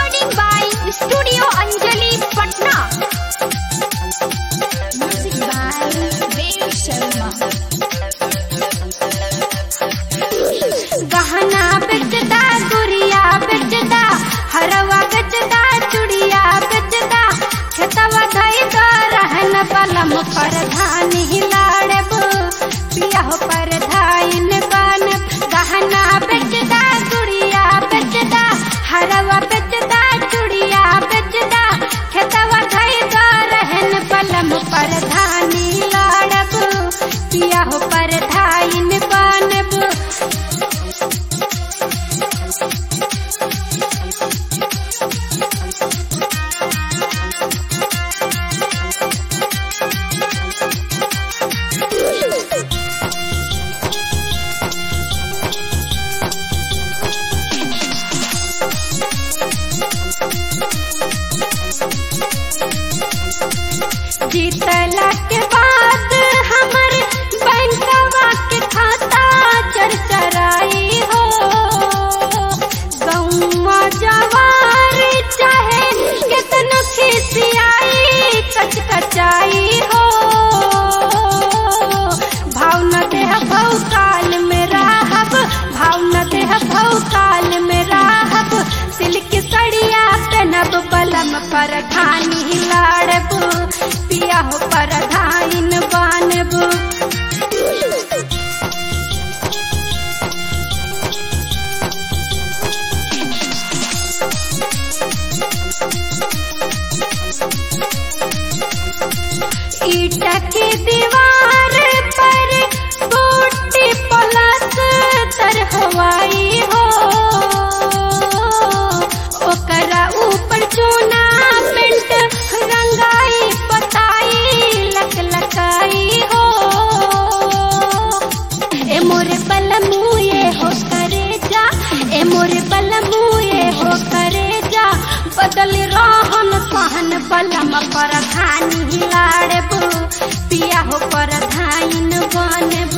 Recording by Studio Anjali, Patna. Music by Dev Sharma. गहना बेचदा गुड़िया बेचदा हरवा बेचदा चुड़िया बेचदा खेतवा धई रहन बलम प्रधान हिलाड़ब पिया हो प्रधान बनब गहना बेचदा गुड़िया बेचदा हरवा बेचदा चुड़िया बेचदा खेतवा धई रहन बलम प्रधान हिलाड़ब पिया हो प्रधान बनब जीतला के बाद हमर बैंकवा के खाता चरचराई हो गौवा जवार चाहे कितनो खिसियाई कचकचाई हो भाव न देह भौकाल में राहब भाव न देह भौकाल में राहब सिल्क सड़िया पहनब बलम प्रधानी लाड़ब पिया हो प्रधान बनब ईटा की दीवार पर बूटी पलस्तर हवाई हो ओकरा ऊपर चूना पेंट रंगाई पताई लकलकाई हो ए मोरे बलमुए हो करे जा ए मोरे बलमुए हो करे जा बदल रहन सहन बलम प्रधान हिलाड़ब पिया हो प्रधान बनब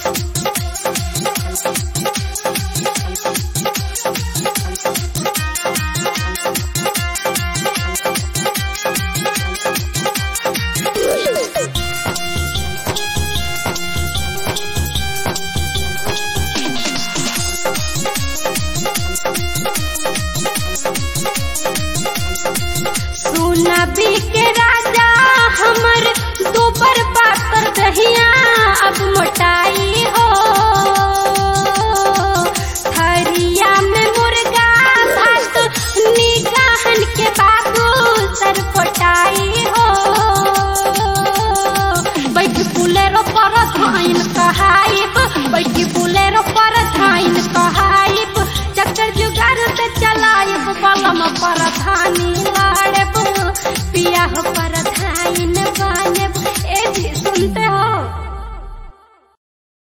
नबी के राजा हमर दोबर पातर दहिया अब मोटाई हो थरिया में मुर्गा भात निगाहन के बाबू सर फोटाई हो बैठी बुलेरो पर धाइन कहाइब बैठी बुलेरो पर धाइन कहाइब चक्कर जुगाड़ से चलाइब बलम प्रधानी